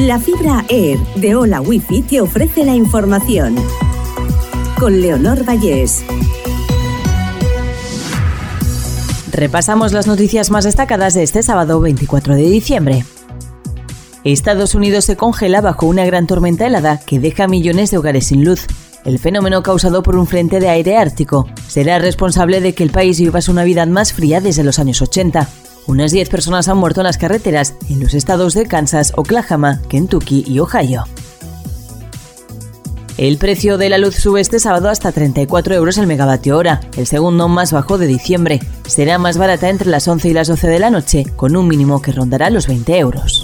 La fibra Air de Hola Wifi te ofrece la información. Con Leonor Vallés. Repasamos las noticias más destacadas de este sábado 24 de diciembre. Estados Unidos se congela bajo una gran tormenta helada que deja millones de hogares sin luz. El fenómeno causado por un frente de aire ártico será responsable de que el país viva su Navidad más fría desde los años 80. Unas 10 personas han muerto en las carreteras en los estados de Kansas, Oklahoma, Kentucky y Ohio. El precio de la luz sube este sábado hasta 34 euros el megavatio hora, el segundo más bajo de diciembre. Será más barata entre las 11 y las 12 de la noche, con un mínimo que rondará los 20 euros.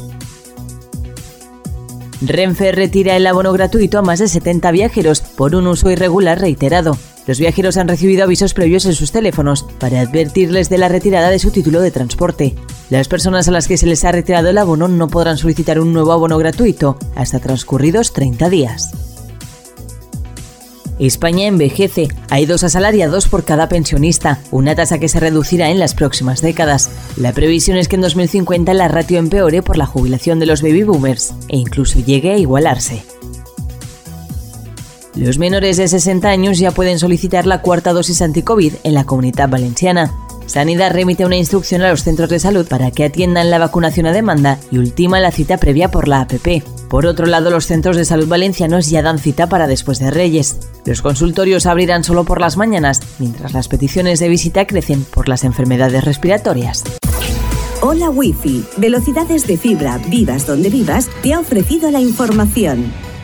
Renfe retira el abono gratuito a más de 70 viajeros por un uso irregular reiterado. Los viajeros han recibido avisos previos en sus teléfonos para advertirles de la retirada de su título de transporte. Las personas a las que se les ha retirado el abono no podrán solicitar un nuevo abono gratuito hasta transcurridos 30 días. España envejece. Hay 2 asalariados por cada pensionista, una tasa que se reducirá en las próximas décadas. La previsión es que en 2050 la ratio empeore por la jubilación de los baby boomers e incluso llegue a igualarse. Los menores de 60 años ya pueden solicitar la 4ª dosis anti-COVID en la Comunitat Valenciana. Sanidad remite una instrucción a los centros de salud para que atiendan la vacunación a demanda y ultima la cita previa por la APP. Por otro lado, los centros de salud valencianos ya dan cita para después de Reyes. Los consultorios abrirán solo por las mañanas, mientras las peticiones de visita crecen por las enfermedades respiratorias. Hola Wifi, velocidades de fibra, vivas donde vivas, te ha ofrecido la información.